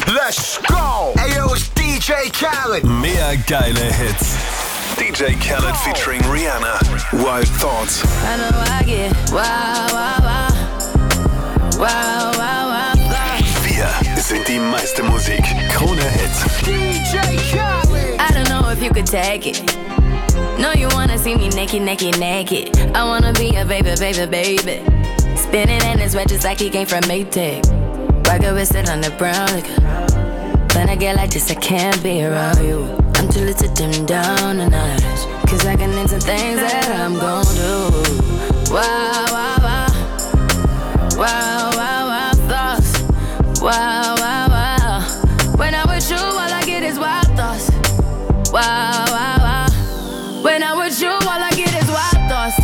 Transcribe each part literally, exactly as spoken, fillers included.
Let's go! Ayo, it's D J Khaled. Mehr geile Hits. D J Khaled featuring Rihanna. Wild Thoughts. I know I get wow, wow, wow. Wow, wow, wow, wow. Wir sind die meiste Musik. Krone Hits. D J Khaled. I don't know if you could take it. No, you wanna see me naked, naked, naked. I wanna be a baby, baby, baby. Spinning in his red just like he came from Maytag. Rocket with it on the brown liquor. When I get like this, I can't be around you. I'm too little to dim down the night. Cause I can name some things that I'm gon' do. Wow, wow, wow. Wow, wow, wow, thoughts. Wow, wow, wow. When I'm with you, all I get is wild thoughts. Wow, wow, wow. When I'm with you, all I get is wild thoughts.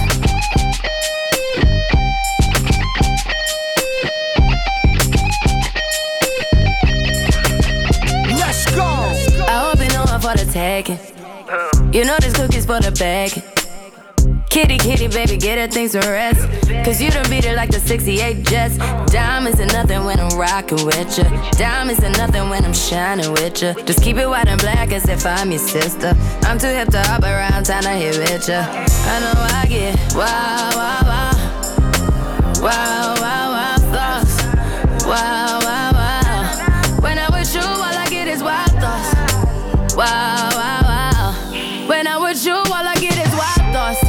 Let's go! I hope you know I'm for the tagging. You know this cookie's for the bag. Kitty, kitty, baby, get her things to rest. Cause you done beat it like the sixty-eight Jets. Diamonds are nothing when I'm rockin' with ya. Diamonds are nothing when I'm shining with ya. Just keep it white and black as if I'm your sister. I'm too hip to hop around, time to hit with ya. I know I get wow, wow, wow. Wow, wow, wow, thoughts. Wow, wow, wow. When I'm with you, all I get is wild thoughts. Wow, wow, wow. When I'm with you, all I get is wild thoughts.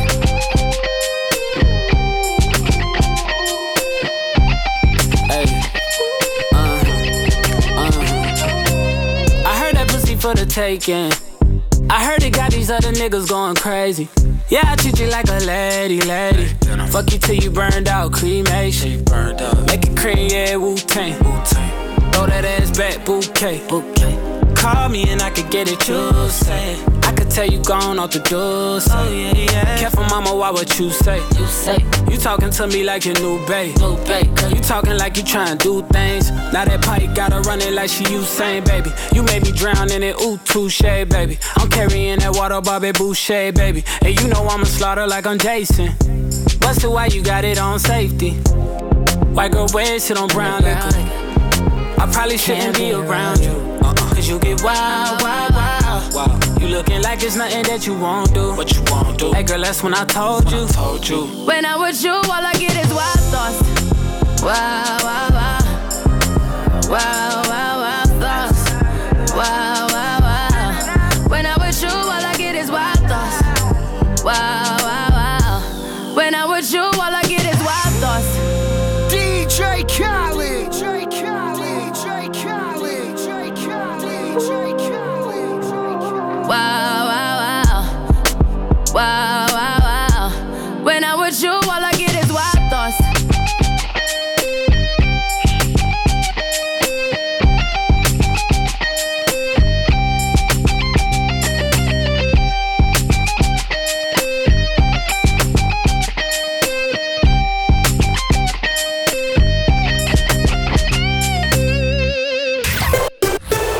For the taking. I heard it got these other niggas going crazy. Yeah, I treat you like a lady, lady. Fuck you till you burned out, cremation. Make it cream, yeah, Wu-Tang. Throw that ass back, bouquet. Call me and I could get it, you say. I could tell you gone off the door, say. Oh, yeah, yeah. Careful, mama, why what you say? You say. You talking to me like your new babe. New babe. You talking like you trying to do things. Now that pipe gotta run it like she Usain, baby. You made me drown in it, ooh, touche, baby. I'm carrying that water, Bobby Boucher, baby. And you know I'ma slaughter like I'm Jason. Busted, why you got it on safety? White girl wear shit on brown liquor. I probably shouldn't be around you. Uh-uh. Cause you get wild, wild, wild, wild. You looking like it's nothing that you won't do. What you won't do? Hey girl, that's when I told you. I told you. When I'm with you, all I get is wild thoughts. Wow, wow, wow. Wow, wow, wow, thoughts. Wow, wow, wow. When I'm with you, all I get is wild thoughts. Wow, wow, wow. When I'm with you, all I get is wild thoughts. D J Khaled. D J Khaled. D J Khaled. D J Khaled.